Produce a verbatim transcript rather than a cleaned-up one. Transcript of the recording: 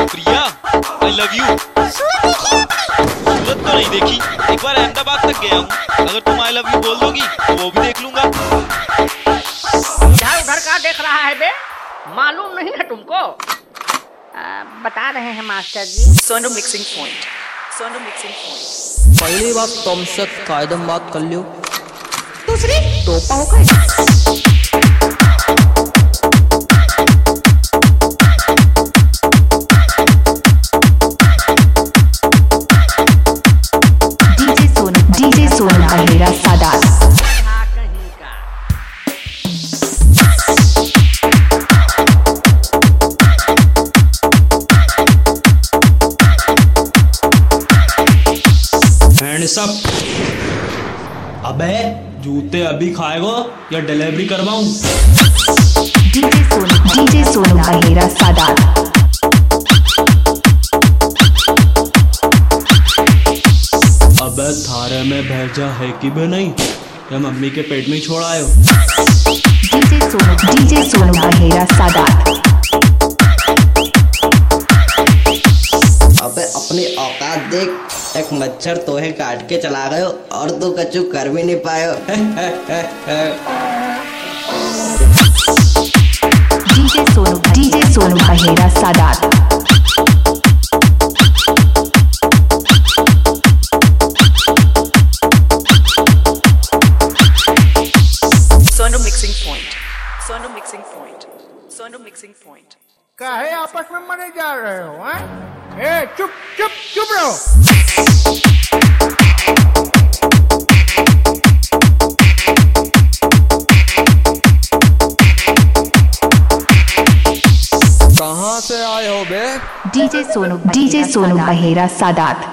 Priya I love you. सूरत तो नहीं देखी, एक बार अहमदाबाद तक गया हूँ, अगर तुम आई लव यू बोल दोगी तो वो भी देख लूंगा। इधर उधर का देख रहा है बे, मालूम नहीं है तुमको? आ, बता रहे हैं master ji. Sonu mixing point, Sonu mixing point. पहली बात तुमसे कायदम बात कर लियो, दूसरी टोपा होगा। डीजे सोनू अहेरा सादात। हाँ, कहीं का। Hands up. अबे जूते अभी खाएगो या डिलीवरी करवाऊं? DJ Sonu DJ Sonu Ahera Sadat. अबे थारे में भेजा है कि भी नहीं, या मम्मी के पेट में ही छोड़ आयो? DJ Sonu DJ Sonu Ahera Sadat. अबे अपनी औकात देख, एक मच्छर तोहे काट के चला गयो और तू कछु कर भी नहीं पायो। DJ Sonu DJ Sonu Ahera Sadat. Sonu mixing point, Sonu mixing point, Sonu mixing point. काहे आपस में मरे जा रहे हो? हैं? ए चुप चुप चुप रहो। कहाँ से आए हो बे? DJ Sonu DJ Sonu Ahera Sadat.